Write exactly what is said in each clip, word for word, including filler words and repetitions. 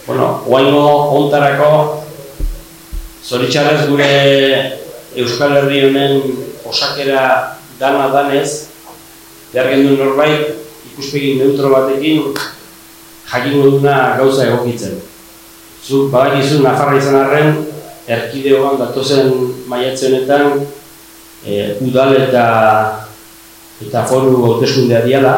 Bueno, oaingo ontarako zoritxarrez gure Euskal Herri honen osakera dana danez, behar gendun norbait ikuspegi neutro batekin jakingo duna gauza egokitzen. Zuk badakizu Nafarra izan arren, erkidegoan datozen maiatze honetan e, udal eta eta foru hauteskundea diala,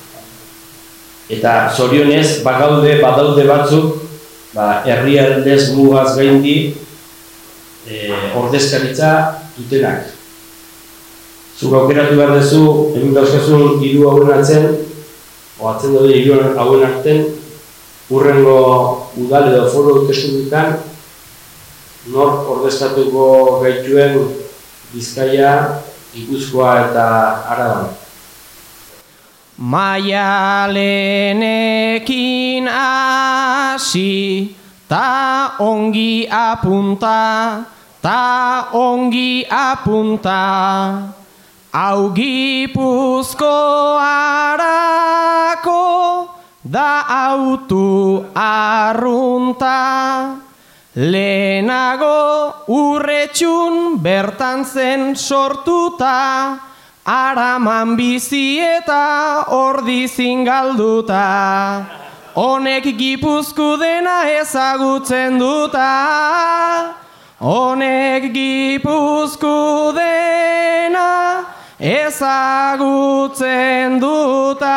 eta zorionez bagaude badaude batzuk ba, herrialdez mugaz gaindi e, ordezkaritza dutenak. Zuk aukeratu behar duzu, egin dauzkazun hiru hauen atzen, o atzen daude hiru hauen arten, urrengo udal edo foru hauteskundetan nor ordezkatuko gaituen Bizkaia, Gipuzkoa eta Araban. Maialenekin hasi, ta ongi apunta, ta ongi apunta. Hau Gipuzkoarako da autu arrunta. Lehenago urretxun bertan zen sortuta, Araman bizi eta ordizin galduta. Honek Gipuzku dena ezagutzen duta, honek Gipuzku dena ezagutzen duta.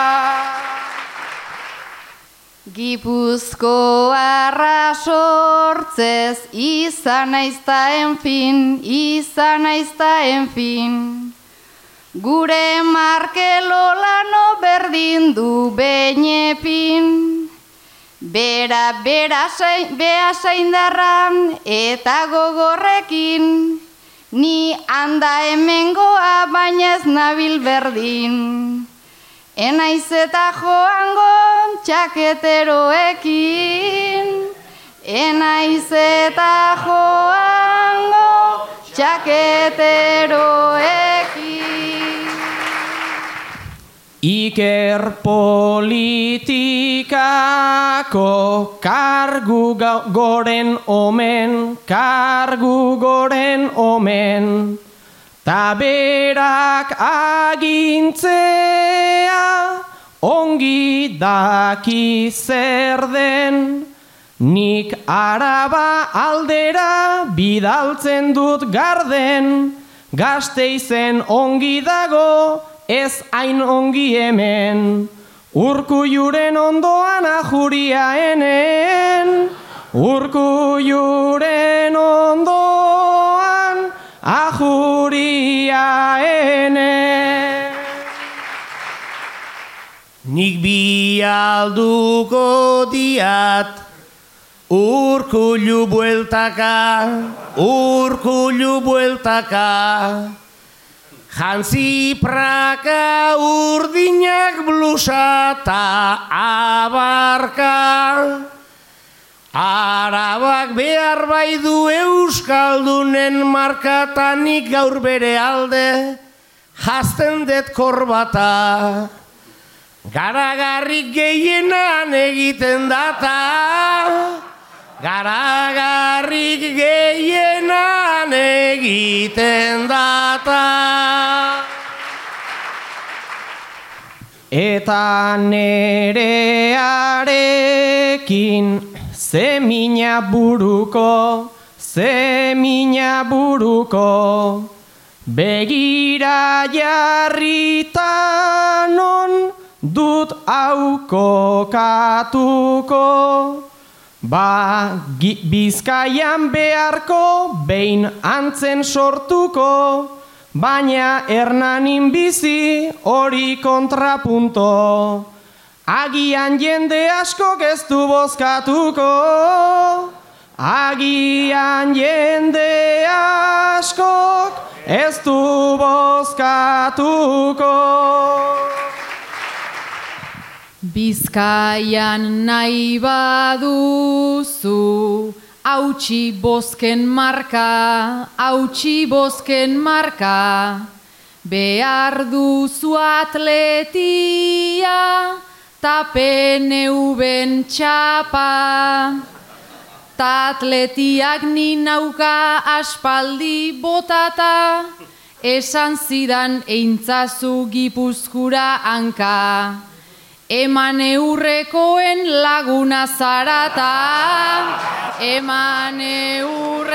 Gipuzkoarra sortzez, izan naizta enfin, izan naizta enfin. Gure Markelolano berdin du beinepin. Bera, bera, bea zaindarran eta gogorrekin. Ni handa hemengoa baina ez nabil berdin. Enaiz eta joango txaketeroekin, enaiz eta joango txaketeroekin. Iker politikako kargu goren omen, kargu goren omen. Ta berak agintzea ongi daki zer den. Nik Araba aldera bidaltzen dut garden. Gasteizen ongi dago ez hain ongi hemen. Urkulluren ondoan ajuria enen. Urkulluren ondoan ajuria ene. Nik bi alduko diat Urkullu bueltaka, Urkullu bueltaka. Jantzi praka urdinak blusa ta abarka. Arabak behar bai du euskaldunen markatanik gaur bere alde jazten det korbata. Garagarrik gehienan egiten data, garagarrik gehienan egiten data. Eta nerearekin ze mina buruko, ze mina buruko, begira jarrita non dut hau kokatuko. Ba, Bizkaian beharko behin antzen sortuko, baina Hernanin bizi hori kontrapunto. Agian jende askok ez du bozkatuko, agian jende askok ez du bozkatuko. Bizkaian nahi baduzu, hautsi bozken marka, hautsi bozken marka. Behar duzu atletia, ta P N V-en txapa, ta atletiak ni nauka aspaldi botata, esan zidan eintzazu Gipuzkura hanka. Eman eurrekoen laguna zarata, eman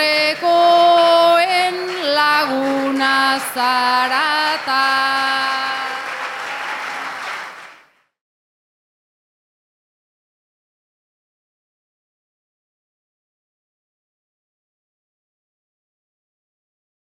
eurrekoen laguna zarata.